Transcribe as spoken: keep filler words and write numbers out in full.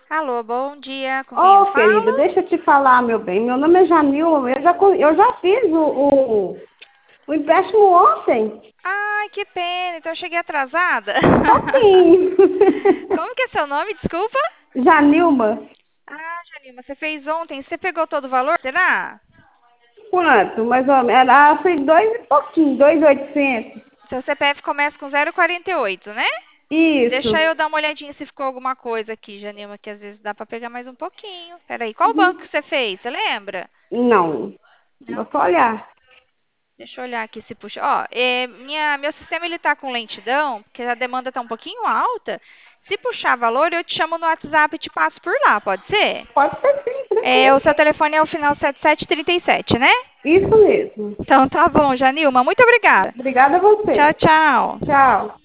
Alô, bom dia. Com quem eu Ô, querida, falo? deixa eu te falar, meu bem. Meu nome é Janil. Eu já, co- eu já fiz o, o, o empréstimo ontem. Ai, que pena. Então eu cheguei atrasada. Pouquinho. Como que é seu nome? Desculpa. Janilma, Ah, Janilma, você fez ontem. Você pegou todo o valor? Será? quanto? Mais ou menos. Era, foi dois e pouquinho, dois e oitocentos. Seu C P F começa com zero quarenta e oito, né? Deixa Isso. eu dar uma olhadinha se ficou alguma coisa aqui, Janilma, que às vezes dá pra pegar mais um pouquinho. Peraí, qual banco que você fez? Você lembra? Não. Vou Não? só olhar. Deixa eu olhar aqui se puxa. Ó, é, minha, meu sistema ele tá com lentidão, porque a demanda tá um pouquinho alta. Se puxar valor, eu te chamo no WhatsApp e te passo por lá, pode ser? Pode ser sim, É, o seu tranquilo. telefone é o final sete sete três sete, né? Isso mesmo. Então tá bom, Janilma. Muito obrigada. Obrigada a Tchau, você. tchau. Tchau.